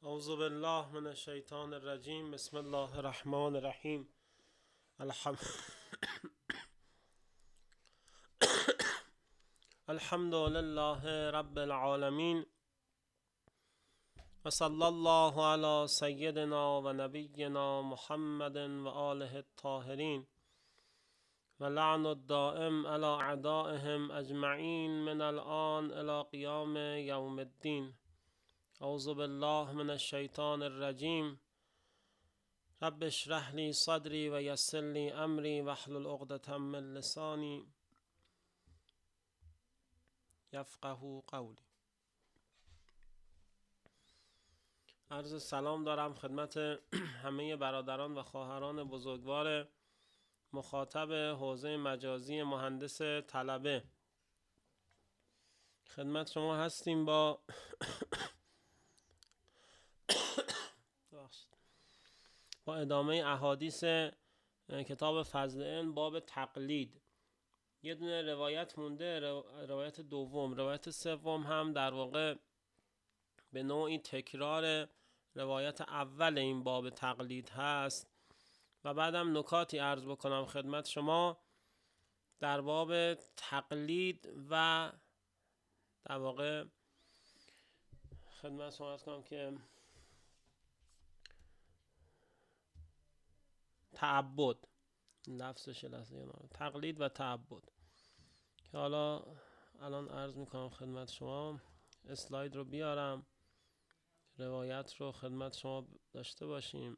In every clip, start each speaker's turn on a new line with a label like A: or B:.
A: اعوذ بالله من الشیطان الرجیم. بسم الله الرحمن الرحیم. الحمد لله رب العالمین و صلی الله علی سیدنا و نبینا محمد و آله الطاهرین و لعن الدائم علی اعدائهم اجمعین من الآن الی قیام یوم الدین. اعوذ بالله من الشیطان الرجیم. رب اشرح لی صدری و یسر لی امری واحلل عقدة من لسانی یفقهوا قولی. عرض سلام دارم خدمت همه برادران و خواهران بزرگوار مخاطب حوزه مجازی مهندس طلبه. خدمت شما هستیم با ادامه احادیث کتاب فضل علم باب تقلید. یه دونه روایت مونده، روایت دوم. روایت سوم هم در واقع به نوعی تکرار روایت اول این باب تقلید هست و بعدم نکاتی عرض بکنم خدمت شما در باب تقلید و در واقع خدمت شما عرض کنم که تعبد، لفظش تقلید و تعبد، که حالا الان عرض میکنم خدمت شما. اسلاید رو بیارم، روایت رو خدمت شما داشته باشیم.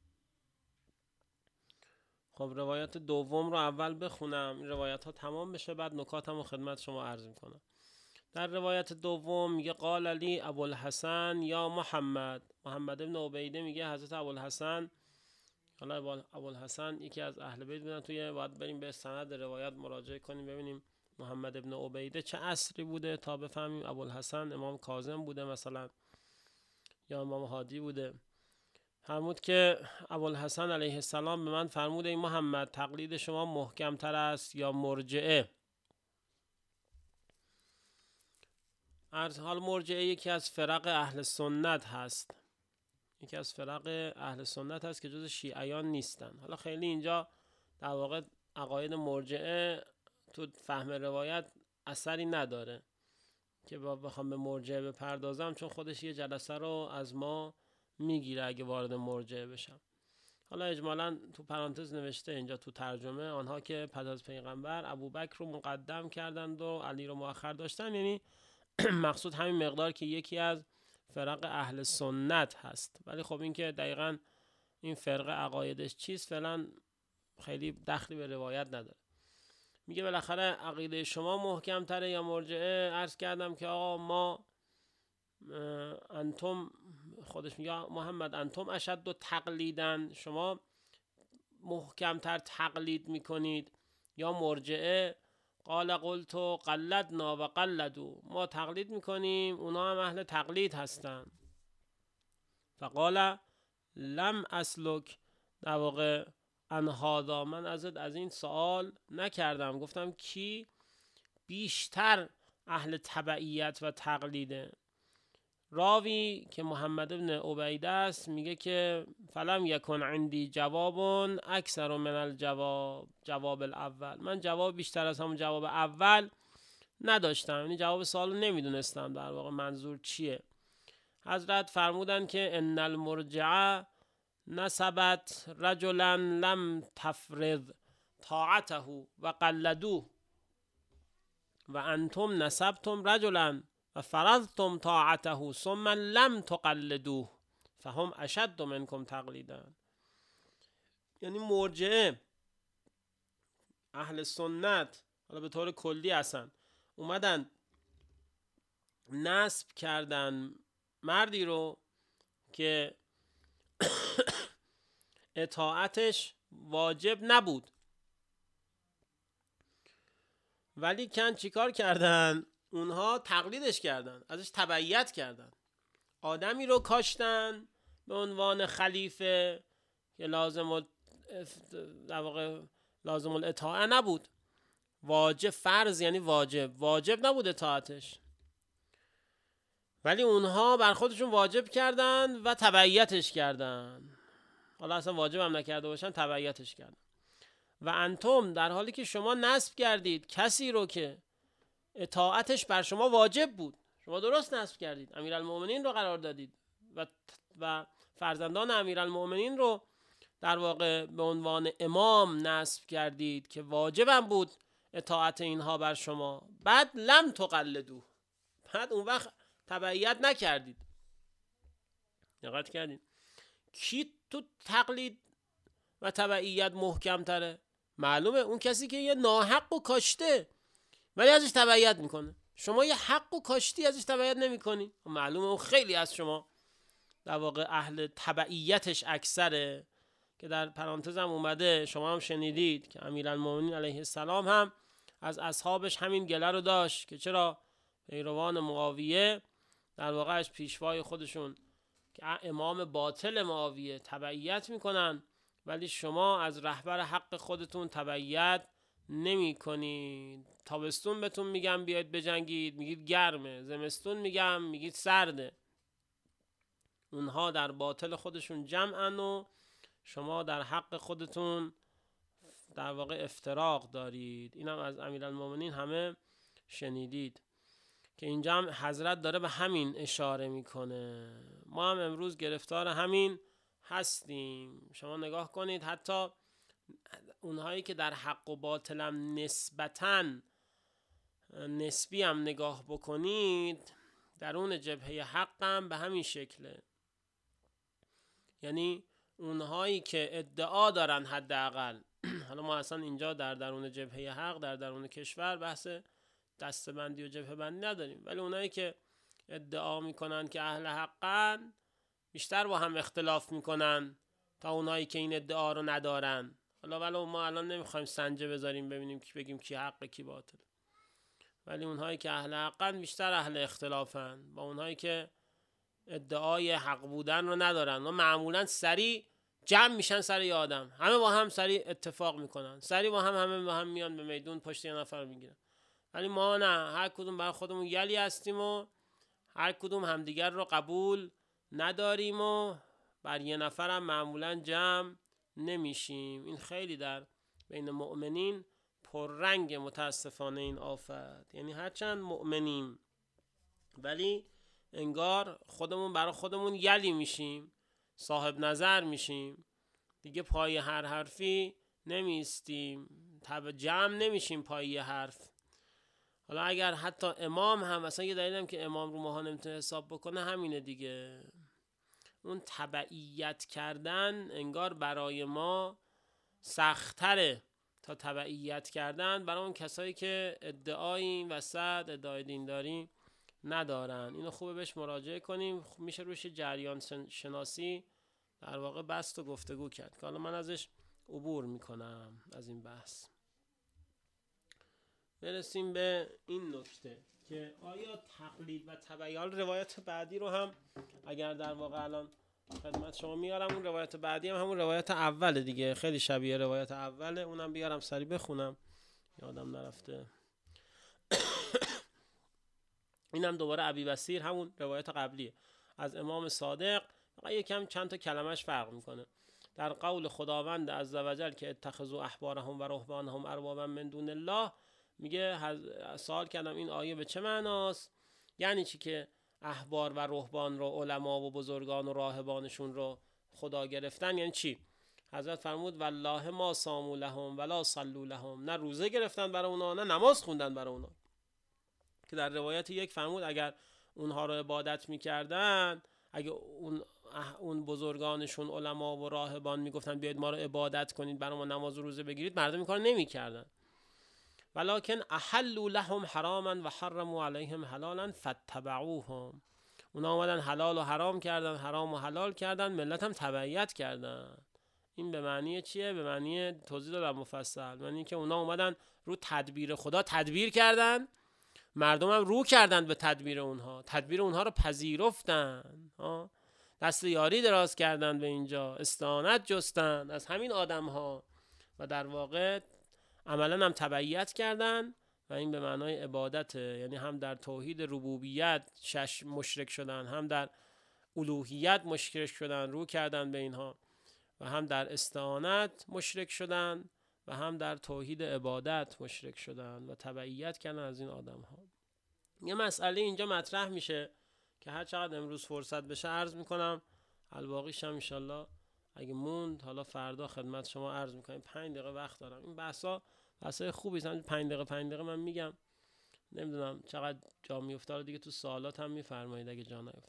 A: خب روایت دوم رو اول بخونم، این روایت ها تمام بشه، بعد نکاتم رو خدمت شما عرض میکنم. در روایت دوم میگه قال علی ابوالحسن یا محمد ابن عبیده میگه حضرت ابوالحسن، حالا ابوالحسن یکی از اهل بیت بودن، توی باید بریم به سند روایت مراجعه کنیم ببینیم محمد ابن عبیده چه عصری بوده تا بفهمیم ابوالحسن امام کاظم بوده مثلا یا امام هادی بوده. فرمود که ابوالحسن علیه السلام به من فرمود ای محمد، تقلید شما محکم تر است یا مرجعه؟ حال مرجعه یکی از فرق اهل سنت هست، یکی از فرق اهل سنت هست که جز شیعیان نیستن. حالا خیلی اینجا در واقع عقاید مرجعه تو فهم روایت اثری نداره که بخوام به مرجعه بپردازم، چون خودش یه جلسه رو از ما میگیره اگه وارد مرجعه بشم. حالا اجمالا تو پرانتز نوشته اینجا تو ترجمه، آنها که پس از پیغمبر ابوبکر رو مقدم کردند و علی رو مؤخر داشتن، یعنی مقصود همین مقدار که یکی از فرق اهل سنت هست. ولی خب این که دقیقاً این فرقه عقایدش چیست فعلا خیلی دخلی به روایت نداره. میگه بالاخره عقیده شما محکم تره یا مرجعه؟ عرض کردم که آقا ما انتم، خودش میگه محمد انتم اشد و تقلیدن، شما محکم تر تقلید میکنید یا مرجعه؟ قال قلت قلدنا و قلدوا، ما تقلید میکنیم اونا هم اهل تقلید هستن. فقال لم اسلک، در واقع انهادا، من از این سوال نکردم، گفتم کی بیشتر اهل تبعیت و تقلیده؟ راوی که محمد ابن عبیده است میگه که فلم یکن عندی جواب اکثر من جواب الاول، من جواب بیشتر از همون جواب اول نداشتم، یعنی جواب سوالو نمیدونستم در واقع منظور چیه. حضرت فرمودن که ان المرجعه نسبت رجلا لم تفرض طاعته و قلدوه و انتم نسبتم رجلا و فرضتم طاعته ثم لم تقلدوه فهم اشد منکم تقلیدا. یعنی مرجعه، اهل سنت حالا به طور کلی هستن، اومدن نسب کردن مردی رو که اطاعتش واجب نبود، ولی چیکار کردن؟ اونها تقلیدش کردن، ازش تبعیت کردن. آدمی رو کاشتن به عنوان خلیفه که در واقع لازم الاطاعه نبود، واجب، فرض یعنی واجب نبود اطاعتش، ولی اونها بر خودشون واجب کردن و تبعیتش کردن. حالا اصلا واجب هم نکرده باشن، تبعیتش کردن. و انتم، در حالی که شما نصب کردید کسی رو که اطاعتش بر شما واجب بود، شما درست نصب کردید، امیرالمؤمنین رو قرار دادید و فرزندان امیرالمؤمنین رو در واقع به عنوان امام نصب کردید که واجبم بود اطاعت اینها بر شما. بعد لم تقلدو، بعد اون وقت تبعیت نکردید. دقت کردید کی تو تقلید و تبعیت محکم تره؟ معلومه اون کسی که یه ناحق و کاشته ولی ازش تبعیت میکنه. شما یه حق و کاشتی ازش تبعیت نمیکنی، معلومه اون خیلی از شما در واقع اهل تبعیتش اکثره. که در پرانتز هم اومده، شما هم شنیدید که امیرالمومنین علیه السلام هم از اصحابش همین گله رو داشت که چرا پیروان معاویه در واقع از پیشوای خودشون که امام باطل معاویه تبعیت میکنن ولی شما از رهبر حق خودتون تبعیت نمی کنید. تابستون بهتون میگم بیاید بجنگید، میگید گرمه. زمستون میگم، میگید سرده. اونها در باطل خودشون جمعن و شما در حق خودتون در واقع افتراق دارید. اینم از امیرالمومنین همه شنیدید که اینجا هم حضرت داره به همین اشاره میکنه. ما هم امروز گرفتار همین هستیم. شما نگاه کنید، حتی اونهایی که در حق و باطل هم نسبی هم نگاه بکنید، درون جبهه حق هم به همین شکله. یعنی اونهایی که ادعا دارن حداقل حالا ما اصلا اینجا در درون جبهه حق، در درون کشور بحث دستبندی و جبهه بندی نداریم، ولی اونایی که ادعا میکنن که اهل حقن بیشتر با هم اختلاف میکنن تا اونایی که این ادعا رو ندارن. حالا ولی ما الان نمیخوایم سنجه بذاریم ببینیم که بگیم کی حق کی باطل، ولی اونهایی که اهل حقن بیشتر اهل اختلافن با اونهایی که ادعای حق بودن رو ندارن. و معمولا سریع جمع میشن سر یه آدم، همه با هم سریع اتفاق میکنن، سریع همه با هم میان به میدون پشت یه نفر میگیرن. ولی ما نه، هر کدوم برای خودمون یلی هستیم و هر کدوم همدیگر رو قبول نداریم و بر یه نفر هم معمولا جمع نمیشیم. این خیلی در بین مؤمنین پررنگ متاسفانه این آفت. یعنی هرچند مؤمنیم ولی انگار خودمون برای خودمون یلی میشیم، صاحب نظر میشیم، دیگه پای هر حرفی نمیستیم، جمع نمیشیم پای یه حرف. حالا اگر حتی امام هم، مثلا یه دلیلم که امام رو ماها نمیتونه حساب بکنه همینه دیگه، اون تبعیت کردن انگار برای ما سخت‌تره تا تبعیت کردن برای اون کسایی که ادعای این وسط ادعای دینداری ندارن. اینو خوبه بهش مراجعه کنیم، میشه روش جریان شناسی در واقع بست و گفتگو کرد که حالا من ازش عبور میکنم از این بحث. برسیم به این نکته که آیا تقلید و تبعیت، روایت بعدی رو هم اگر در واقع الان خدمت شما میارم، اون روایت بعدی هم همون روایت اوله دیگه، خیلی شبیه روایت اوله، اونم بیارم سریع بخونم یادم نرفته. اینم دوباره ابی بصیر، همون روایت قبلیه از امام صادق، فقط یکم چند تا کلمش فرق میکنه. در قول خداوند عزوجل که اتخذوا احبارهم و رهبانهم اربابا من دون الله، میگه سوال کردم این آیه به چه معناست؟ یعنی چی که احبار و رهبان رو، علما و بزرگان و راهبانشون رو خدا گرفتن؟ یعنی چی؟ حضرت فرمود والله ما صاموا لهم ولا صلوا لهم، نه روزه گرفتن برای اونا نه نماز خوندن برای اونا. که در روایت یک فرمود اگر اونها رو عبادت میکردن، اگه اون بزرگانشون علما و راهبان میگفتن بیاید ما رو عبادت کنید، برای ما نماز و روزه بگیرید، مردم این کار نمیکردن. ولکن احلوا لهم حراما و حرموا علیهم حلالا فاتبعوهم، اونا اومدن حلال و حرام کردن، حرام و حلال کردن، ملت هم تبعیت کردن. این به معنی چیه؟ به معنی توضیح دادم مفصل، معنی که اونا اومدن رو تدبیر خدا تدبیر کردن، مردم هم رو کردن به تدبیر اونها، تدبیر اونها رو پذیرفتن، دست یاری دراز کردن به اینجا، استعانت جستن از همین آدم ها و در واقع عملا هم تبعیت کردن و این به معنای عبادته، یعنی هم در توحید ربوبیت مشرک شدن، هم در الوهیت مشرک شدن، رو کردن به اینها، و هم در استعانت مشرک شدن و هم در توحید عبادت مشرک شدن و تبعیت کردن از این آدم ها. یه مسئله اینجا مطرح میشه که هر چقدر امروز فرصت بشه عرض میکنم، الباقیش هم انشالله اگه موند حالا فردا خدمت شما عرض میکنم. 5 دقیقه وقت دارم. این بحثای خوبی هستن. 5 دقیقه من میگم، نمیدونم چقدر جا میفته دیگه، تو سوالات هم میفرمایید اگه جا نیفته.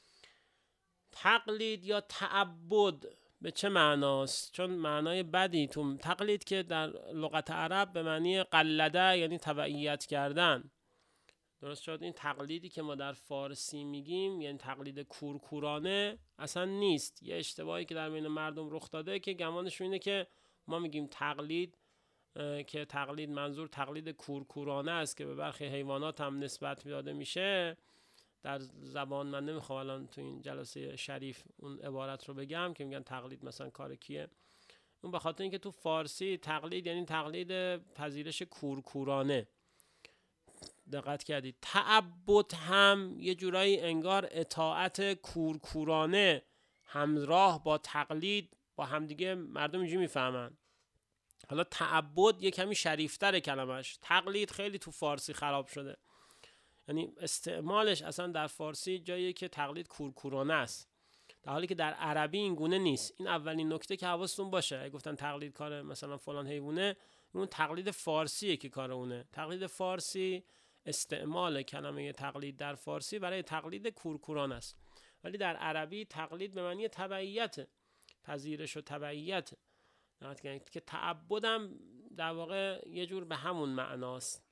A: تقلید یا تعبد به چه معناست؟ چون معنای بدی تو تقلید که در لغت عرب به معنی قلده، یعنی تبعیت کردن. درست شد؟ این تقلیدی که ما در فارسی میگیم یعنی تقلید کورکورانه اصلا نیست. یه اشتباهی که در بین مردم رخ داده که گمانشون اینه که ما میگیم تقلید، که تقلید منظور تقلید کورکورانه است که به برخی حیوانات هم نسبت داده میشه. در زبان من نمیخوام الان تو این جلسه شریف اون عبارت رو بگم که میگن تقلید مثلا کار کیه. اون به خاطر اینکه تو فارسی تقلید یعنی تقلید پذیرش کورکورانه. دقت کردید؟ تعبد هم یه جورایی انگار اطاعت کورکورانه همراه با تقلید با همدیگه مردم اینجوری میفهمن. حالا تعبد یه کمی شریفتره کلمش، تقلید خیلی تو فارسی خراب شده، یعنی استعمالش اصلا در فارسی جاییه که تقلید کورکورانه است، در حالی که در عربی این گونه نیست. این اولین نکته که حواستون باشه. اگه گفتن تقلید کار مثلا فلان حیوانه، اون تقلید فارسیه که کار اونه. تقلید فارسی استعمال کلمه تقلید در فارسی برای تقلید کورکورانه است، ولی در عربی تقلید به معنی تبعیت، پذیرش و تبعیت، که تعبدم در واقع یه جور به همون معناست،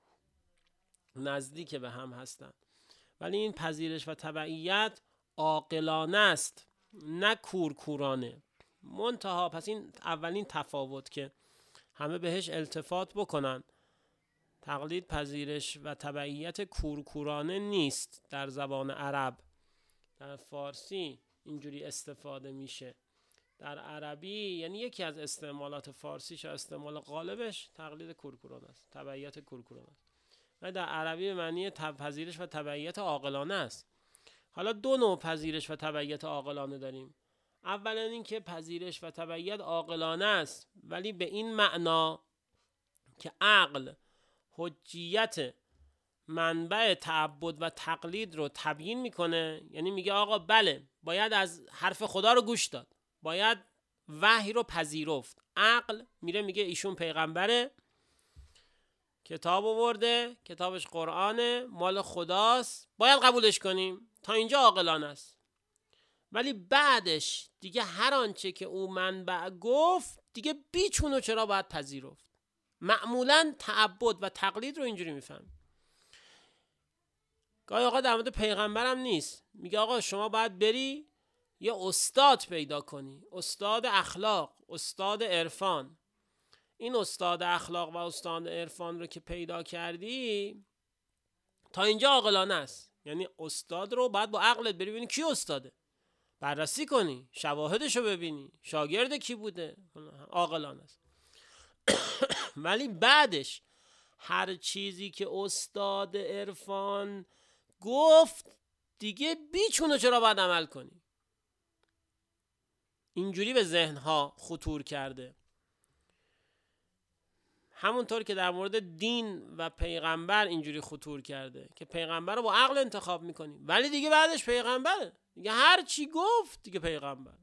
A: نزدیک به هم هستن. ولی این پذیرش و تبعیت عاقلانه است نه کورکورانه. منتها پس این اولین تفاوت که همه بهش التفات بکنن، تقلید پذیرش و تبعیت کورکورانه نیست در زبان عرب. در فارسی اینجوری استفاده میشه. در عربی یعنی یکی از استعمالات فارسیش، استعمال غالبش تقلید کورکورانه است، تبعیت کورکورانه است. و در عربی به معنی پذیرش و تبعیت عاقلانه است. حالا دو نوع پذیرش و تبعیت عاقلانه داریم. اولا این که پذیرش و تبعیت عاقلانه است ولی به این معنا که عقل حجیت منبع تعبد و تقلید رو تبیین میکنه، یعنی میگه آقا بله باید از حرف خدا رو گوش داد، باید وحی رو پذیرفت. عقل میره میگه ایشون پیغمبره، کتاب آورده، کتابش قرآنه، مال خداست، باید قبولش کنیم. تا اینجا عاقلانه است. ولی بعدش دیگه هر آنچه که او منبع گفت دیگه بیچون و چرا باید پذیرفت. معمولا تعبد و تقلید رو اینجوری میفهم. گاهی آقا در مورد پیغمبرم نیست، میگه آقا شما باید بری یه استاد پیدا کنی، استاد اخلاق، استاد عرفان. این استاد اخلاق و استاد عرفان رو که پیدا کردی تا اینجا عاقلانه است. یعنی استاد رو باید با عقلت بری ببینی کی استاده، بررسی کنی، شواهدش رو ببینی، شاگرد کی بوده، عاقلانه است. ولی بعدش هر چیزی که استاد عرفان گفت دیگه بیچونه چرا باید عمل کنی. اینجوری به ذهنها خطور کرده. همونطور که در مورد دین و پیغمبر اینجوری خطور کرده که پیغمبر رو با عقل انتخاب میکنی ولی دیگه بعدش پیغمبره، دیگه هر چی گفت دیگه پیغمبر.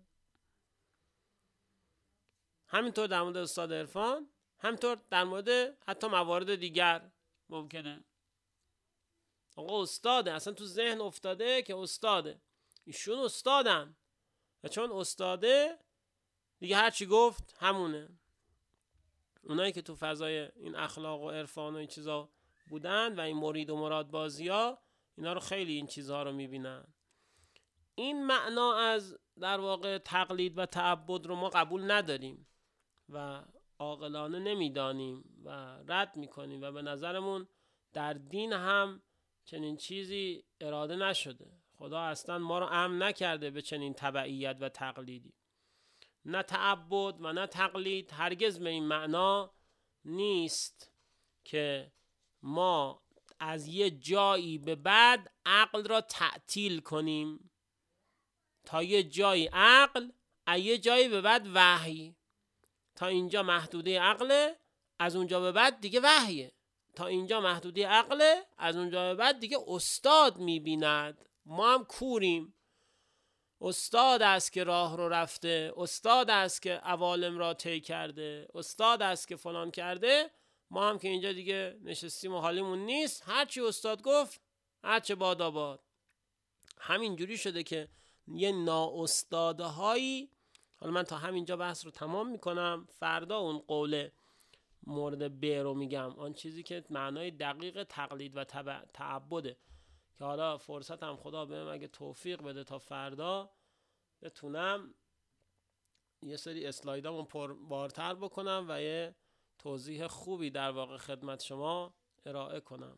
A: همینطور در مورد استاد عرفان، همینطور در مورد حتی موارد دیگر ممکنه. آقا استاده، اصلا تو ذهن افتاده که استاده، ایشون استادن و چون استاده دیگه هر چی گفت همونه. اونایی که تو فضای این اخلاق و عرفان و این چیزا بودن و این مرید و مراد بازی ها، اینا رو خیلی این چیزها رو میبینن. این معنا از در واقع تقلید و تعبد رو ما قبول نداریم و عاقلانه نمیدانیم و رد میکنیم و به نظرمون در دین هم چنین چیزی اراده نشده. خدا اصلا ما رو امر نکرده به چنین تبعیت و تقلیدی. نه تعبد و نه تقلید هرگز به این معنا نیست که ما از یه جایی به بعد عقل را تعطیل کنیم، تا یه جایی عقل، از یه جایی به بعد وحی. تا اینجا محدوده عقله، از اونجا به بعد دیگه وحیه. تا اینجا محدوده عقله، از اونجا به بعد دیگه استاد میبیند. ما هم کوریم، استاد است که راه رو رفته، استاد است که عوالم را طی کرده، استاد است که فلان کرده. ما هم که اینجا دیگه نشستیم و حالیمون نیست، هرچی استاد گفت هرچه باد آباد. همین جوری شده که یه نااستاده هایی. حالا من تا همینجا بحث رو تمام میکنم، فردا اون قول مورد ب رو میگم، آن چیزی که معنای دقیق تقلید و تعبده، که حالا فرصت هم خدا بهم اگه توفیق بده تا فردا بتونم یه سری اسلایدامو پربارتر بکنم و یه توضیح خوبی در واقع خدمت شما ارائه کنم.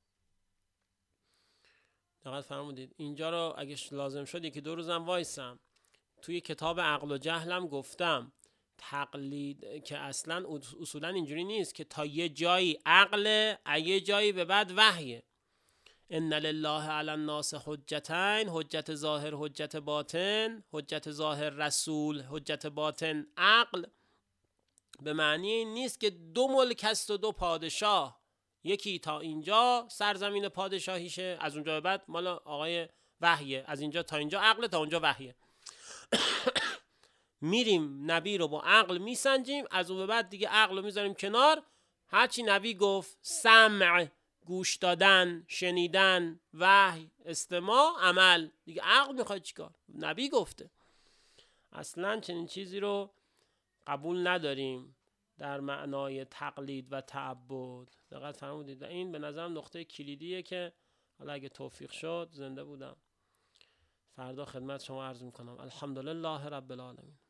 A: دقت فرمودید. اینجا رو اگه لازم شد یکی دو روزم وایسم. توی کتاب عقل و جهلم گفتم تقلید که اصلا اصولا اینجوری نیست که تا یه جایی عقل، یه جایی به بعد وحیه. ان لله علی الناس حجتین، حجت ظاهر، حجت باطن. حجت ظاهر رسول، حجت باطن عقل. به معنی این نیست که دو ملک است و دو پادشاه، یکی تا اینجا سرزمین پادشاهیشه، از اونجا به بعد مال آقای وحیه، از اینجا تا اینجا عقل، تا اونجا وحیه. میریم نبی رو با عقل میسنجیم، از اون به بعد دیگه عقل رو میذاریم کنار. هرچی نبی گفت، سمع گوش دادن، شنیدن، وحی، استماع، عمل، دیگه عقل میخواد چیکار؟ نبی گفته. اصلا چنین چیزی رو قبول نداریم در معنای تقلید و تعبد. دقت فرمودید. این به نظرم نقطه کلیدیه که حالا اگه توفیق شد، زنده بودم، فردا خدمت شما عرض میکنم. الحمدلله رب العالمین.